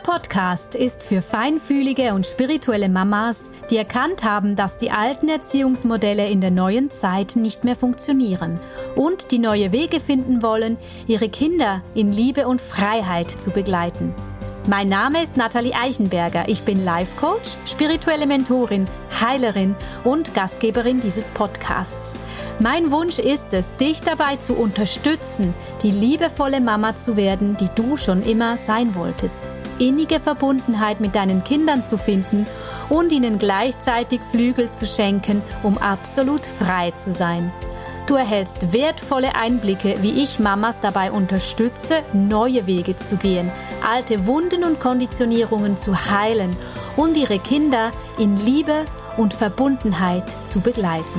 Podcast ist für feinfühlige und spirituelle Mamas, die erkannt haben, dass die alten Erziehungsmodelle in der neuen Zeit nicht mehr funktionieren und die neue Wege finden wollen, ihre Kinder in Liebe und Freiheit zu begleiten. Mein Name ist Nathalie Eichenberger. Ich bin Life-Coach, spirituelle Mentorin, Heilerin und Gastgeberin dieses Podcasts. Mein Wunsch ist es, dich dabei zu unterstützen, die liebevolle Mama zu werden, die du schon immer sein wolltest. Innige Verbundenheit mit deinen Kindern zu finden und ihnen gleichzeitig Flügel zu schenken, um absolut frei zu sein. Du erhältst wertvolle Einblicke, wie ich Mamas dabei unterstütze, neue Wege zu gehen, alte Wunden und Konditionierungen zu heilen und ihre Kinder in Liebe und Verbundenheit zu begleiten.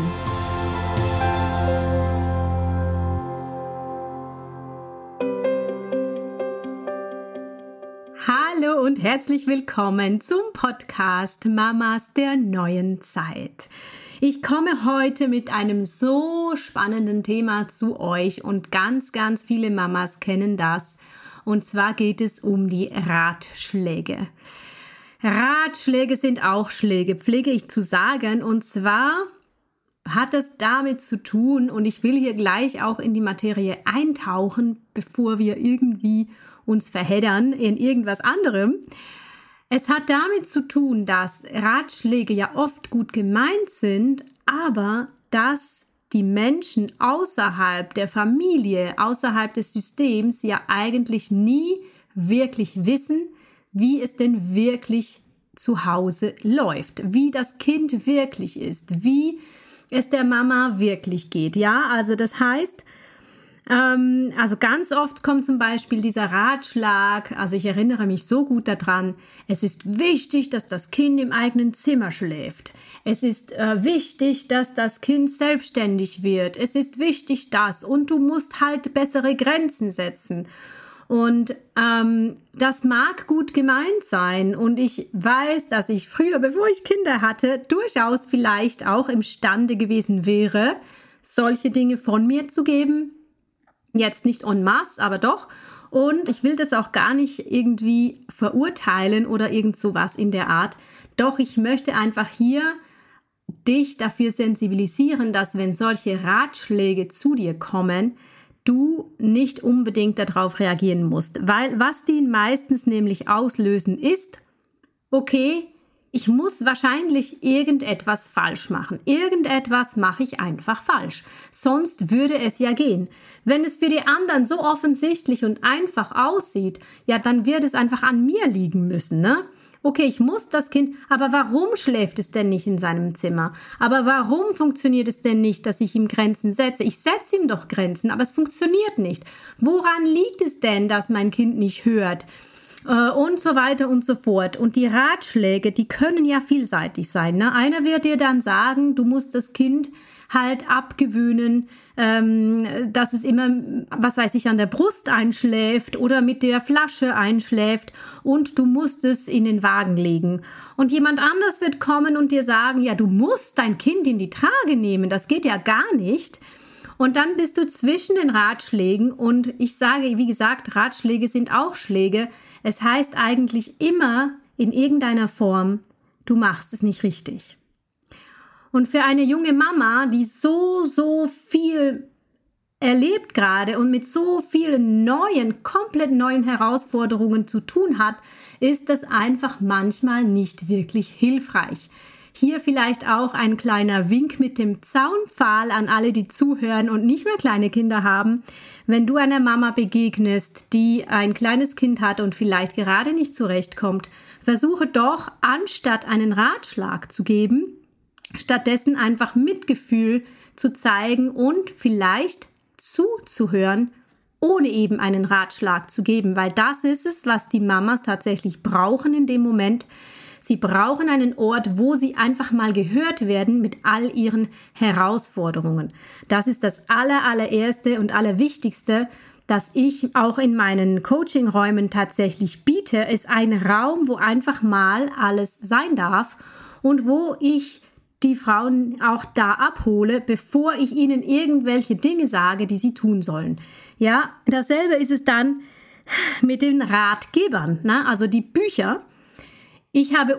Hallo und herzlich willkommen zum Podcast Mamas der neuen Zeit. Ich komme heute mit einem so spannenden Thema zu euch und ganz viele Mamas kennen das. Und zwar geht es um die Ratschläge. Ratschläge sind auch Schläge, pflege ich zu sagen. Und zwar hat es damit zu tun, und ich will hier gleich auch in die Materie eintauchen, bevor wir irgendwie uns verheddern in irgendwas anderem. Es hat damit zu tun, dass Ratschläge ja oft gut gemeint sind, aber dass die Menschen außerhalb der Familie, außerhalb des Systems ja eigentlich nie wirklich wissen, wie es denn wirklich zu Hause läuft, wie das Kind wirklich ist, wie es der Mama wirklich geht. Ja, also das heißt, also ganz oft kommt zum Beispiel dieser Ratschlag, also ich erinnere mich so gut daran, es ist wichtig, dass das Kind im eigenen Zimmer schläft. Es ist wichtig, dass das Kind selbstständig wird. Es ist wichtig das und du musst halt bessere Grenzen setzen. Und das mag gut gemeint sein und ich weiß, dass ich früher, bevor ich Kinder hatte, durchaus vielleicht auch imstande gewesen wäre, solche Dinge von mir zu geben. Jetzt nicht en masse, aber doch. Und ich will das auch gar nicht irgendwie verurteilen oder irgend sowas in der Art. Doch ich möchte einfach hier dich dafür sensibilisieren, dass wenn solche Ratschläge zu dir kommen, du nicht unbedingt darauf reagieren musst. Weil was die meistens nämlich auslösen ist, okay, ich muss wahrscheinlich irgendetwas falsch machen. Irgendetwas mache ich einfach falsch. Sonst würde es ja gehen. Wenn es für die anderen so offensichtlich und einfach aussieht, ja, dann wird es einfach an mir liegen müssen, ne? Okay, ich muss das Kind, aber warum schläft es denn nicht in seinem Zimmer? Aber warum funktioniert es denn nicht, dass ich ihm Grenzen setze? Ich setze ihm doch Grenzen, aber es funktioniert nicht. Woran liegt es denn, dass mein Kind nicht hört? Und so weiter und so fort. Und die Ratschläge, die können ja vielseitig sein. Ne? Einer wird dir dann sagen, du musst das Kind halt abgewöhnen, dass es immer, was weiß ich, an der Brust einschläft oder mit der Flasche einschläft und du musst es in den Wagen legen. Und jemand anders wird kommen und dir sagen, ja, du musst dein Kind in die Trage nehmen, das geht ja gar nicht. Und dann bist du zwischen den Ratschlägen und ich sage, wie gesagt, Ratschläge sind auch Schläge. Es heißt eigentlich immer in irgendeiner Form, du machst es nicht richtig. Und für eine junge Mama, die so viel erlebt gerade und mit so vielen komplett neuen Herausforderungen zu tun hat, ist das einfach manchmal nicht wirklich hilfreich. Hier vielleicht auch ein kleiner Wink mit dem Zaunpfahl an alle, die zuhören und nicht mehr kleine Kinder haben. Wenn du einer Mama begegnest, die ein kleines Kind hat und vielleicht gerade nicht zurechtkommt, versuche doch, anstatt einen Ratschlag zu geben, stattdessen einfach Mitgefühl zu zeigen und vielleicht zuzuhören, ohne eben einen Ratschlag zu geben, weil das ist es, was die Mamas tatsächlich brauchen in dem Moment. Sie brauchen einen Ort, wo sie einfach mal gehört werden mit all ihren Herausforderungen. Das ist das allererste und allerwichtigste, das ich auch in meinen Coaching-Räumen tatsächlich biete, ist ein Raum, wo einfach mal alles sein darf und wo ich die Frauen auch da abhole, bevor ich ihnen irgendwelche Dinge sage, die sie tun sollen. Ja, dasselbe ist es dann, mit den Ratgebern, ne? Also die Bücher. Ich habe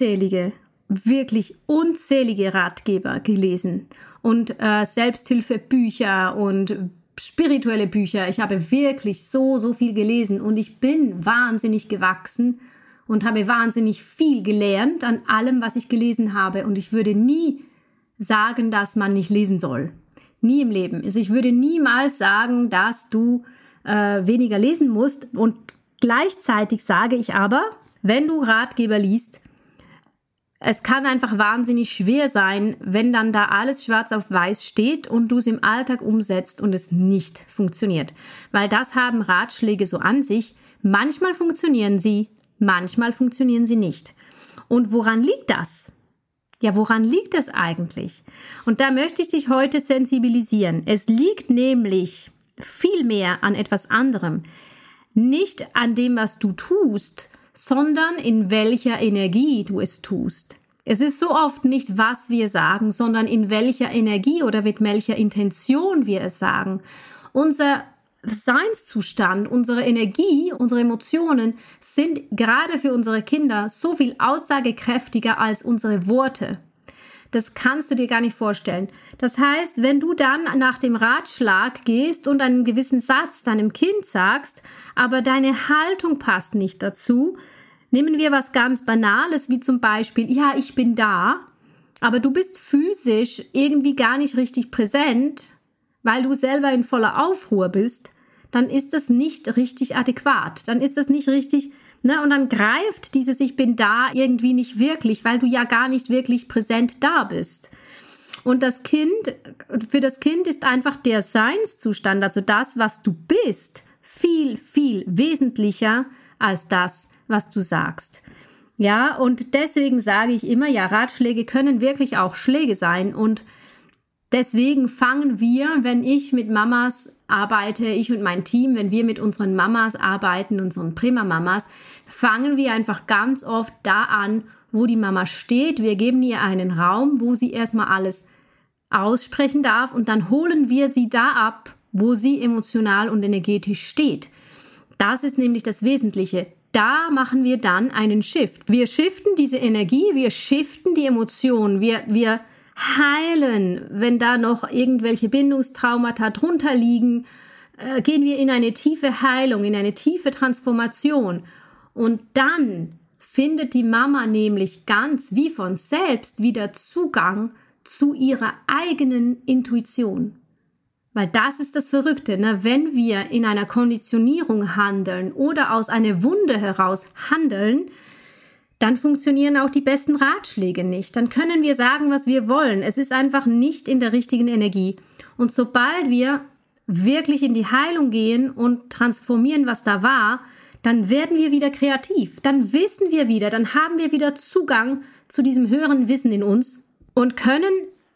wirklich unzählige Ratgeber gelesen und Selbsthilfebücher und spirituelle Bücher. Ich habe wirklich so viel gelesen und ich bin wahnsinnig gewachsen und habe wahnsinnig viel gelernt an allem, was ich gelesen habe. Und ich würde nie sagen, dass man nicht lesen soll. Nie im Leben. Also ich würde niemals sagen, dass du weniger lesen musst. Und gleichzeitig sage ich aber, wenn du Ratgeber liest, es kann einfach wahnsinnig schwer sein, wenn dann da alles schwarz auf weiß steht und du es im Alltag umsetzt und es nicht funktioniert. Weil das haben Ratschläge so an sich. Manchmal funktionieren sie, manchmal funktionieren sie nicht. Und woran liegt das? Ja, woran liegt das eigentlich? Und da möchte ich dich heute sensibilisieren. Es liegt nämlich viel mehr an etwas anderem. Nicht an dem, was du tust, sondern in welcher Energie du es tust. Es ist so oft nicht, was wir sagen, sondern in welcher Energie oder mit welcher Intention wir es sagen. Unser Seinszustand, unsere Energie, unsere Emotionen sind gerade für unsere Kinder so viel aussagekräftiger als unsere Worte. Das kannst du dir gar nicht vorstellen. Das heißt, wenn du dann nach dem Ratschlag gehst und einen gewissen Satz deinem Kind sagst, aber deine Haltung passt nicht dazu, nehmen wir was ganz Banales, wie zum Beispiel, ja, ich bin da, aber du bist physisch irgendwie gar nicht richtig präsent, weil du selber in voller Aufruhr bist, dann ist das nicht richtig adäquat. Dann ist das nicht richtig, ne? Und dann greift dieses Ich bin da irgendwie nicht wirklich, weil du ja gar nicht wirklich präsent da bist. Und für das Kind ist einfach der Seinszustand, also das, was du bist, viel, viel wesentlicher als das, was du sagst. Ja, und deswegen sage ich immer, ja, Ratschläge können wirklich auch Schläge sein und deswegen fangen wir, wenn ich mit Mamas arbeite, ich und mein Team, wenn wir mit unseren Mamas arbeiten, unseren Prima-Mamas, fangen wir einfach ganz oft da an, wo die Mama steht. Wir geben ihr einen Raum, wo sie erstmal alles aussprechen darf und dann holen wir sie da ab, wo sie emotional und energetisch steht. Das ist nämlich das Wesentliche. Da machen wir dann einen Shift. Wir shiften diese Energie, wir shiften die Emotionen, wir heilen, wenn da noch irgendwelche Bindungstraumata drunter liegen, gehen wir in eine tiefe Heilung, in eine tiefe Transformation. Und dann findet die Mama nämlich ganz wie von selbst wieder Zugang zu ihrer eigenen Intuition. Weil das ist das Verrückte, ne? Wenn wir in einer Konditionierung handeln oder aus einer Wunde heraus handeln, dann funktionieren auch die besten Ratschläge nicht. Dann können wir sagen, was wir wollen. Es ist einfach nicht in der richtigen Energie. Und sobald wir wirklich in die Heilung gehen und transformieren, was da war, dann werden wir wieder kreativ. Dann wissen wir wieder, dann haben wir wieder Zugang zu diesem höheren Wissen in uns und können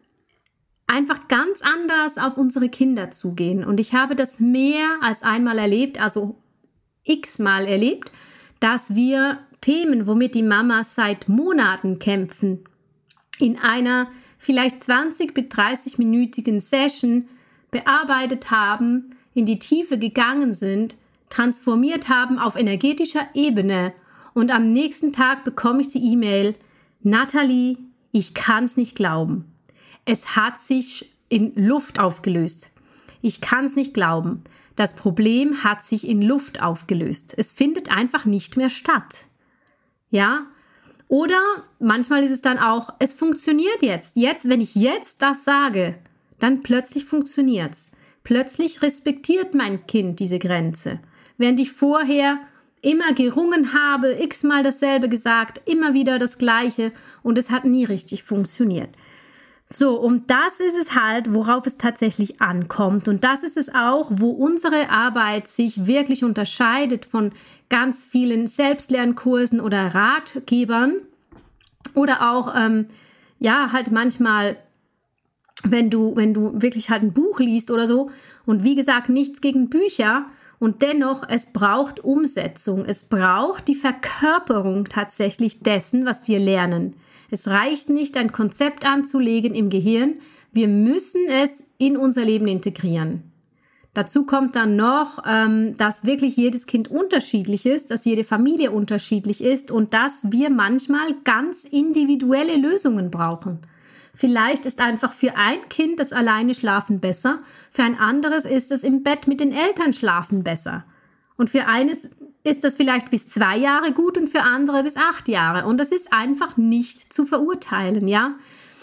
einfach ganz anders auf unsere Kinder zugehen. Und ich habe das mehr als einmal erlebt, also x-mal erlebt, dass wir Themen, womit die Mamas seit Monaten kämpfen, in einer vielleicht 20- bis 30-minütigen Session bearbeitet haben, in die Tiefe gegangen sind, transformiert haben auf energetischer Ebene und am nächsten Tag bekomme ich die E-Mail: Nathalie, ich kann's nicht glauben. Es hat sich in Luft aufgelöst. Ich kann's nicht glauben. Das Problem hat sich in Luft aufgelöst. Es findet einfach nicht mehr statt. Ja? Oder manchmal ist es dann auch, es funktioniert jetzt. Jetzt, wenn ich jetzt das sage, dann plötzlich funktioniert's. Plötzlich respektiert mein Kind diese Grenze. Während ich vorher immer gerungen habe, x-mal dasselbe gesagt, immer wieder das Gleiche und es hat nie richtig funktioniert. So, und das ist es halt, worauf es tatsächlich ankommt. Und das ist es auch, wo unsere Arbeit sich wirklich unterscheidet von ganz vielen Selbstlernkursen oder Ratgebern. Oder auch, halt manchmal, wenn du wirklich halt ein Buch liest oder so. Und wie gesagt, nichts gegen Bücher. Und dennoch, es braucht Umsetzung. Es braucht die Verkörperung tatsächlich dessen, was wir lernen. Es reicht nicht, ein Konzept anzulegen im Gehirn. Wir müssen es in unser Leben integrieren. Dazu kommt dann noch, dass wirklich jedes Kind unterschiedlich ist, dass jede Familie unterschiedlich ist und dass wir manchmal ganz individuelle Lösungen brauchen. Vielleicht ist einfach für ein Kind das alleine Schlafen besser, für ein anderes ist es im Bett mit den Eltern schlafen besser. Und für eines ist das vielleicht bis 2 Jahre gut und für andere bis 8 Jahre. Und das ist einfach nicht zu verurteilen, ja.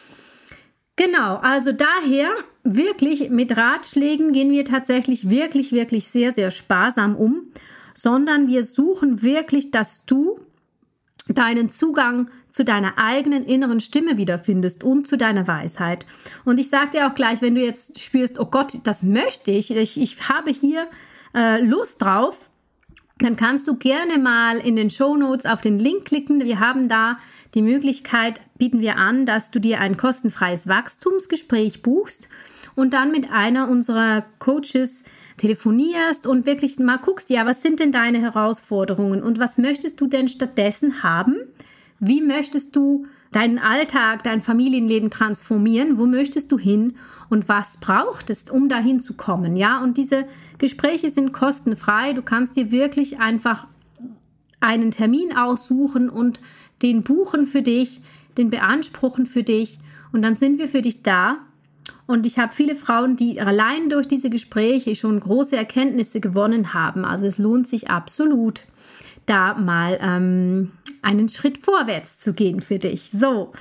Genau, also daher wirklich mit Ratschlägen gehen wir tatsächlich wirklich sehr, sehr sparsam um, sondern wir suchen wirklich, dass du deinen Zugang zu deiner eigenen inneren Stimme wiederfindest und zu deiner Weisheit. Und ich sage dir auch gleich, wenn du jetzt spürst, oh Gott, das möchte ich habe hier Lust drauf, dann kannst du gerne mal in den Shownotes auf den Link klicken. Wir haben da die Möglichkeit, bieten wir an, dass du dir ein kostenfreies Wachstumsgespräch buchst und dann mit einer unserer Coaches telefonierst und wirklich mal guckst, ja, was sind denn deine Herausforderungen und was möchtest du denn stattdessen haben? Wie möchtest du deinen Alltag, dein Familienleben transformieren? Wo möchtest du hin? Und was braucht es, um dahin zu kommen? Ja, und diese Gespräche sind kostenfrei. Du kannst dir wirklich einfach einen Termin aussuchen und den buchen für dich, den beanspruchen für dich und dann sind wir für dich da. Und ich habe viele Frauen, die allein durch diese Gespräche schon große Erkenntnisse gewonnen haben. Also es lohnt sich absolut, da mal einen Schritt vorwärts zu gehen für dich. So,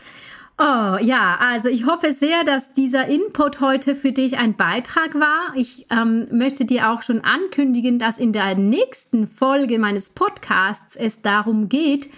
oh ja, also ich hoffe sehr, dass dieser Input heute für dich ein Beitrag war. Ich möchte dir auch schon ankündigen, dass in der nächsten Folge meines Podcasts es darum geht,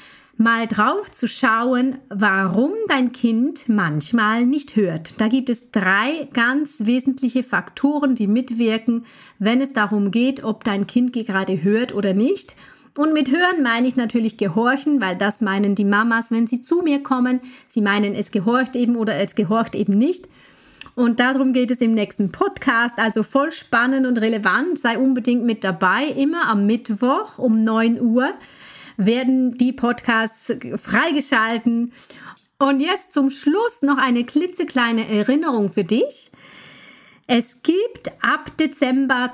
mal drauf zu schauen, warum dein Kind manchmal nicht hört. Da gibt es 3 ganz wesentliche Faktoren, die mitwirken, wenn es darum geht, ob dein Kind gerade hört oder nicht. Und mit hören meine ich natürlich gehorchen, weil das meinen die Mamas, wenn sie zu mir kommen. Sie meinen, es gehorcht eben oder es gehorcht eben nicht. Und darum geht es im nächsten Podcast, also voll spannend und relevant. Sei unbedingt mit dabei, immer am Mittwoch um 9 Uhr. Werden die Podcasts freigeschalten. Und jetzt zum Schluss noch eine klitzekleine Erinnerung für dich. Es gibt ab Dezember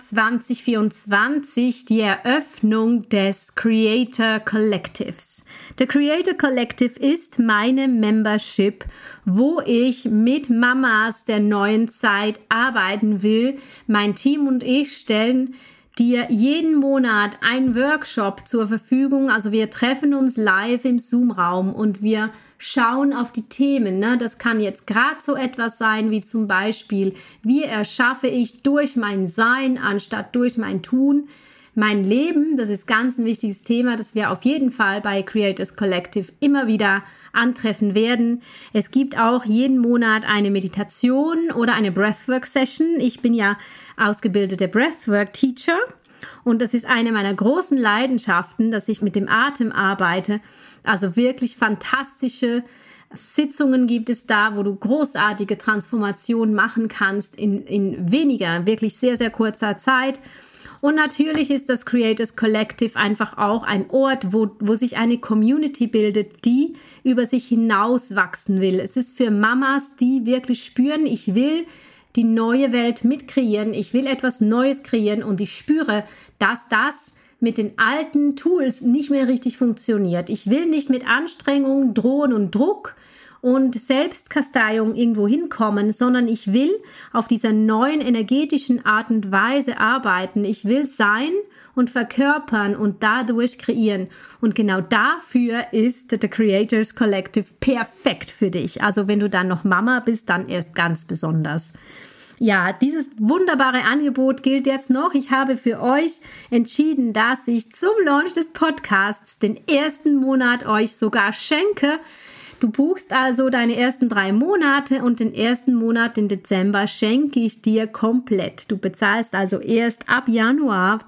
2024 die Eröffnung des Creator Collectives. Der Creator Collective ist meine Membership, wo ich mit Mamas der neuen Zeit arbeiten will. Mein Team und ich stellen dir jeden Monat einen Workshop zur Verfügung. Also wir treffen uns live im Zoom-Raum und wir schauen auf die Themen. Ne? Das kann jetzt gerade so etwas sein, wie zum Beispiel, wie erschaffe ich durch mein Sein anstatt durch mein Tun mein Leben. Das ist ganz ein wichtiges Thema, das wir auf jeden Fall bei Creators Collective immer wieder antreffen werden. Es gibt auch jeden Monat eine Meditation oder eine Breathwork-Session. Ich bin ja ausgebildeter Breathwork-Teacher und das ist eine meiner großen Leidenschaften, dass ich mit dem Atem arbeite. Also wirklich fantastische Sitzungen gibt es da, wo du großartige Transformationen machen kannst in weniger, wirklich sehr, sehr kurzer Zeit. Und natürlich ist das Creators Collective einfach auch ein Ort, wo sich eine Community bildet, die über sich hinaus wachsen will. Es ist für Mamas, die wirklich spüren, ich will die neue Welt mitkreieren, ich will etwas Neues kreieren und ich spüre, dass das mit den alten Tools nicht mehr richtig funktioniert. Ich will nicht mit Anstrengung, Drohen und Druck und Selbstkasteiung irgendwo hinkommen, sondern ich will auf dieser neuen energetischen Art und Weise arbeiten. Ich will sein und verkörpern und dadurch kreieren. Und genau dafür ist The Creators Collective perfekt für dich. Also wenn du dann noch Mama bist, dann erst ganz besonders. Ja, dieses wunderbare Angebot gilt jetzt noch. Ich habe für euch entschieden, dass ich zum Launch des Podcasts den ersten Monat euch sogar schenke. Du buchst also deine ersten 3 Monate und den ersten Monat, den Dezember, schenke ich dir komplett. Du bezahlst also erst ab Januar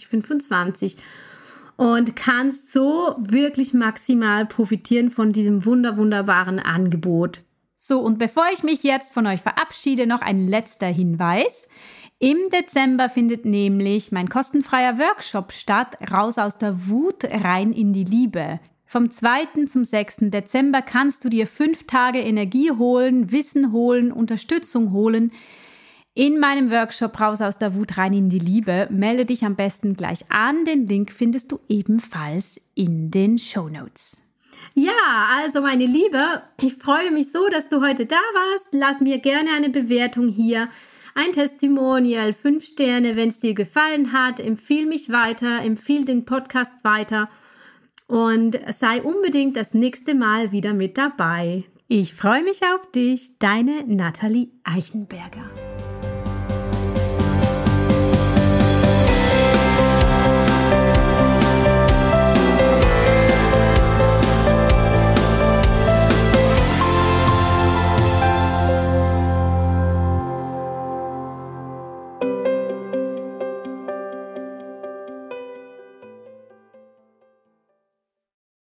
2025 und kannst so wirklich maximal profitieren von diesem wunderbaren Angebot. So, und bevor ich mich jetzt von euch verabschiede, noch ein letzter Hinweis. Im Dezember findet nämlich mein kostenfreier Workshop statt, Raus aus der Wut, rein in die Liebe. Vom 2. zum 6. Dezember kannst du dir 5 Tage Energie holen, Wissen holen, Unterstützung holen, in meinem Workshop Raus aus der Wut rein in die Liebe. Melde dich am besten gleich an. Den Link findest du ebenfalls in den Shownotes. Ja, also meine Liebe, ich freue mich so, dass du heute da warst. Lass mir gerne eine Bewertung hier, ein Testimonial, 5 Sterne, wenn es dir gefallen hat. Empfehle mich weiter, empfehle den Podcast weiter und sei unbedingt das nächste Mal wieder mit dabei. Ich freue mich auf dich, deine Nathalie Eichenberger.